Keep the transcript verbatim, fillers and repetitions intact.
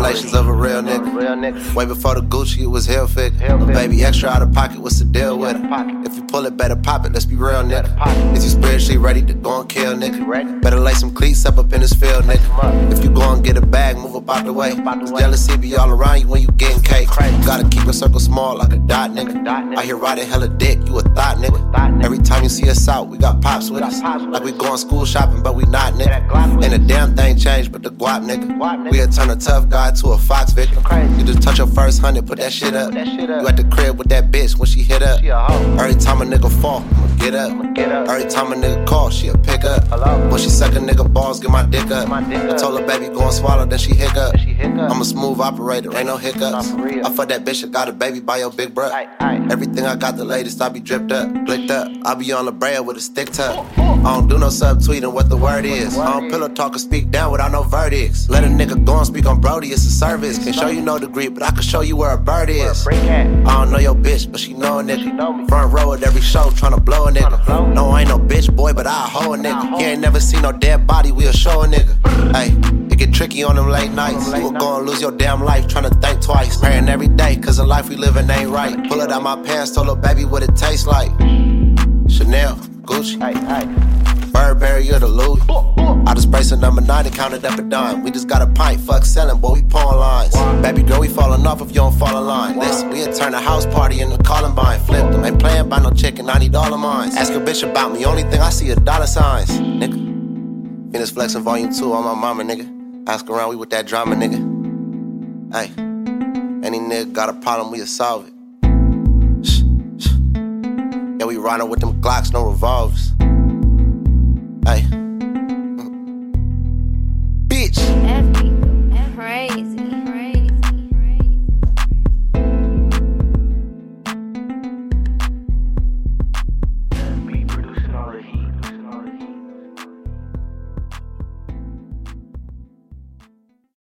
Revelations of a real nigga. Way before the Gucci, it was hell figure. Baby, extra out of pocket, what's the deal with it? If you pull it, better pop it, let's be real, nigga. Is you spiritually ready to go and kill, nigga? Better lay some cleats up up in this field, nigga. If you go and get a bag, move up out the way. Cause jealousy be all around you when you getting cake. Gotta keep your circle small like a dot, nigga. I hear riding hella dick, you a thought, nigga. Every time you see us out, we got pops with us. Like we going school shopping, but we not, nigga. Ain't a damn thing changed but the guap, nigga. We'll turn a tough guy to a fox victim. You just touch your first hundred, put that shit up. You at the crib with that bitch when she hit up. Every time a nigga fall, I'ma get up. Every time a nigga call, she'll pick up. When she suck a nigga balls, get my dick up. I told her baby go and swallow, then she hiccup. I'm a smooth operator, ain't no hiccups. I fuck that bitch, I got a baby by your big bruh. Everything I got the latest, I be dripped up, blicked up. I be on the Brea with a stick tuck. I don't do no subtweeting what the word is. I don't pillow talk or speak down without no verdicts. Let a nigga go and speak on Brody, it's a service. Can't show you no degree, but I can show you where a bird is. I don't know your bitch, but she know a nigga. Front row at every show, tryna blow a nigga. No, I ain't no bitch boy, but I hold a nigga. He ain't never seen no dead body, we'll show a nigga. Hey, it get tricky on them late nights. You will go and lose your damn life tryna think twice. Praying every day, cause the life we living ain't right. Pull it out my pants, told her baby what it tastes like. Chanel, Gucci, Burberry or the Louis. I just sprayed some number nine and counted up a dime. We just got a pint, fuck selling, boy, we pouring lines. Baby girl, we falling off if you don't fall in line. Listen, we'll turn a house party into Columbine. Flip them, ain't playing by no chicken, ninety dollar mines. Ask a bitch about me, only thing I see is dollar signs, nigga. Venus Flexin' Volume two on my mama, nigga. Ask around, we with that drama, nigga. Hey, any nigga got a problem, we'll solve it. Shh, shh. Yeah, we riding with them Glocks, no revolvers.